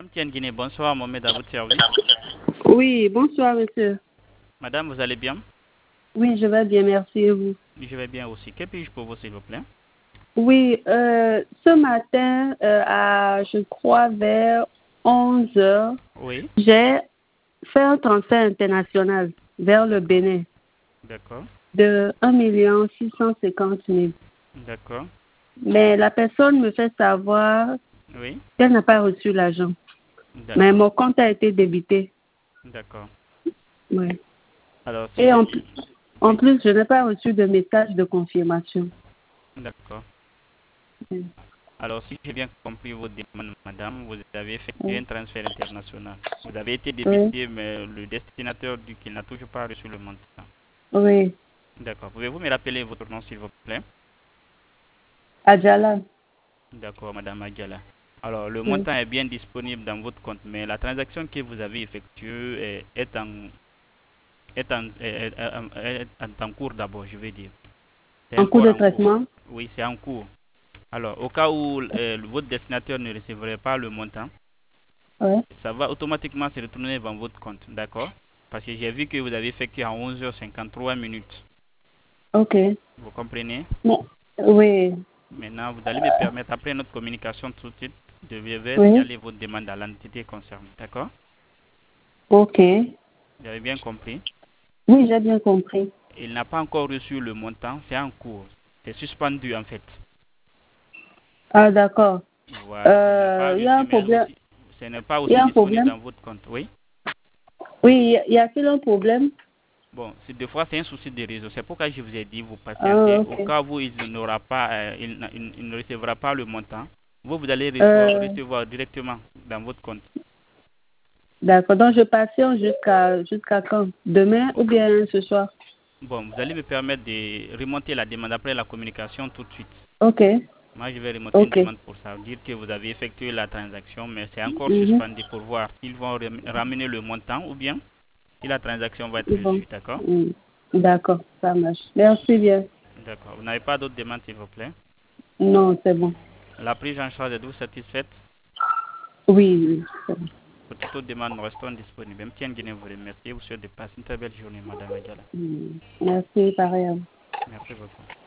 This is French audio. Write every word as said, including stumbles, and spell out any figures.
Tienne Guinée, bonsoir, Mohamed à votre service. Oui, bonsoir monsieur. Madame, vous allez bien? Oui, je vais bien, merci et vous. Je vais bien aussi. Que puis-je pour vous, s'il vous plaît? Oui, euh, ce matin, euh, à, je crois, vers onze heures, Oui. j'ai fait un transfert international vers le Bénin D'accord. de un million six cent cinquante mille. D'accord. Mais la personne me fait savoir Oui. qu'elle n'a pas reçu l'argent. Mais D'accord. mon compte a été débité. D'accord. Oui. Alors, si Et j'ai... en, en Oui. plus, je n'ai pas reçu de message de confirmation. D'accord. Oui. Alors, si j'ai bien compris votre demande, madame, vous avez effectué Oui. un transfert international. Vous avez été Oui. débité, mais le destinataire dit qu'il n'a toujours pas reçu le montant. Oui. D'accord. Pouvez-vous me rappeler votre nom, s'il vous plaît? Adjala. D'accord, madame Aguiala. Alors, le Oui. montant est bien disponible dans votre compte, mais la transaction que vous avez effectuée est, est en est en, est, est- est en cours d'abord, je vais dire. C'est En cours encore de en cours. traitement. Oui, c'est en cours. Alors, au cas où euh, votre destinataire ne recevrait pas le montant, Oui. ça va automatiquement se retourner dans votre compte, d'accord? Parce que j'ai vu que vous avez effectué en onze heures cinquante-trois minutes. Ok. Vous comprenez? Bon. Oui. Maintenant, vous allez me permettre, après notre communication tout de suite, de je vais Oui. signaler votre demande à l'entité concernée, d'accord? Ok. Vous avez bien compris? Oui, j'ai bien compris. Il n'a pas encore reçu le montant, c'est en cours. C'est suspendu en fait. Ah, d'accord. Voilà, il n'a pas Euh, Il y a reçu, un mais problème. aussi, ce n'est pas Il y aussi a un disponible problème. dans votre compte. Oui. Oui, y a- y a-t-il un problème? Bon, c'est des fois c'est un souci de réseau. C'est pourquoi je vous ai dit, vous Ah, patientez. Au ok. cas où il n'aura pas, euh, il, n'a- il- il ne recevra pas le montant, vous, vous allez recevoir, Euh, recevoir directement dans votre compte. d'accord. Donc, je patiente jusqu'à jusqu'à quand? Demain ou bien ce soir? Bon, vous allez me permettre de remonter la demande après la communication tout de suite. Ok. Moi, je vais remonter une Ok. demande pour ça, dire que vous avez effectué la transaction, mais c'est encore Mhm. suspendu pour voir s'ils vont ram- ramener le montant ou bien si la transaction va être C'est bon. reçue, d'accord? Mm. D'accord, ça marche. Merci bien. D'accord. Vous n'avez pas d'autres demandes, s'il vous plaît? Non, c'est bon. La prise en charge, êtes-vous satisfaite? Oui, oui. C'est bon. Pour toute autre demande, nous restons disponibles. M T N Guinée vous remercie. Vous souhaite de passer une très belle journée, Madame Adjala. Mm. Merci, pareil. Merci beaucoup.